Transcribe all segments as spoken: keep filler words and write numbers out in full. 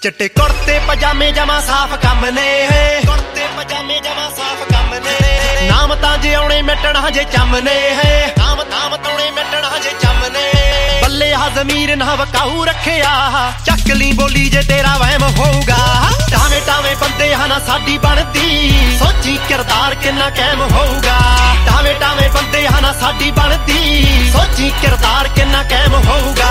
चिट्टे कुर्ते पजामे जमा साफ कम ने कुर्ते पजामे जमा साफ कम ने नाम तां जे आउणे मिटणा जे चमने है नाम नाम तौणे मिटणा जे चमने बल्ले हा ज़मीर ना वकाऊ रखिया चकली बोली जे तेरा वहम होगा टावे टावे बंदे हा ना साडी बनदी सोची किरदार किन्ना कायम होगा टावे टावे बंदे हा ना साडी बनदी सोची किरदार किन्ना कायम होगा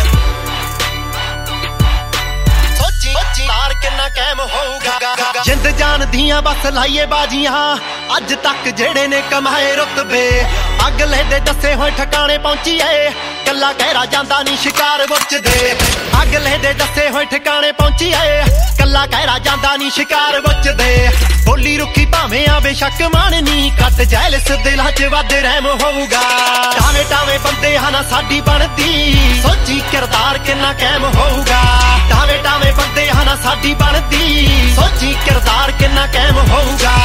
तार किन्ना कायम होगा जिंद जान दियां बस लाइए बाजियां अज तक जेड़े ने कमाए रुतबे अगले दे दसे होए ठिकाने पहुंचीए कला कहरा जांदा नी शिकार बुझदे अगले दे दसे होए ठिकाने पहुंचीए कला कहरा जांदा नी शिकार बुझदे बोली रुखी भावें आ बेशक माननी कट जैलस दिलां च वध रहम होगा टावे टावे बंदे हा ना साडी बनदी सोची किरदार किन्ना कायम होगा टावे टावे बंदे हा ना साडी बनदी सोची किरदार किन्ना कायम होगा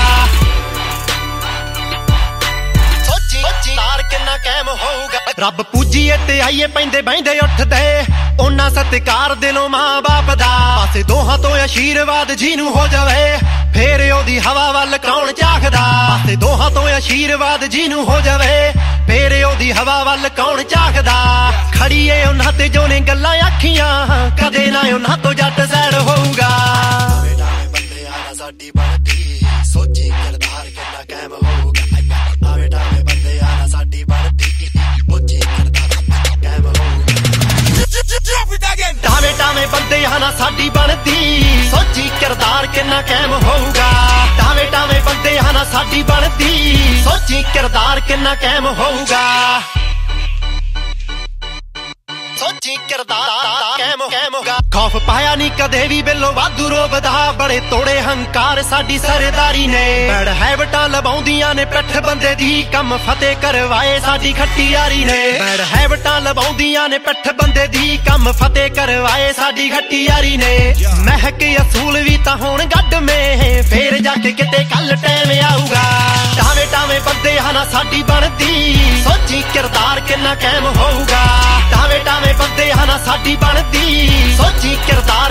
सोची किरदार किन्ना कायम होगा रब पूजीए ते आईए पैंदे बहिंदे उठदे उन्ना सत्कार दिलों मां बाप दा पासे दोहां तो आशीर्वाद जीनू हो जावे फेर ओदी हवा वल कौन झाकदा पासे दोहां तो आशीर्वाद जीनू हो जावे फेर ओदी हवा वल कौन झाकदा खड़ीए उन्हां ते जो ने गल्लां आखियां कदे ना उन्हां तो जट सैड होऊगा बंदे आना साडी बनदी सोची किरदार किन्ना कायम होऊगा आवे टावे बंदे आना साडी बनदी सोची किरदार कायम होऊगा टावे टावे बंदे आना साडी बनदी सोची किरदार किन्ना कायम होऊगा टावे टावे बंदे आना साडी बनदी सोची किरदार किन्ना कायम होऊगा सोची किरदार कायम कायम होगा खौफ पाया नी कदे भी बिलो वाधू रोबदा बड़े तोड़े हंकार साडी सरदारी ने बैड हैबटां लवाउंदियां ने पिठ बंदे दी कम फतेह करवाए साडी खट्टी यारी ने बैड हैबटां लवाउंदियां ने पिठ बंदे दी कम फतेह करवाए साडी खट्टी यारी ने महक असूल भी तां होण गड्ड में फेर जाके किते कल टाइम आऊगा टावे टावे बंदे हा ना साडी बनदी सोची किरदार किन्ना कायम होऊगा टावे टावे बंदे हा ना साडी बनदी सोची किरदार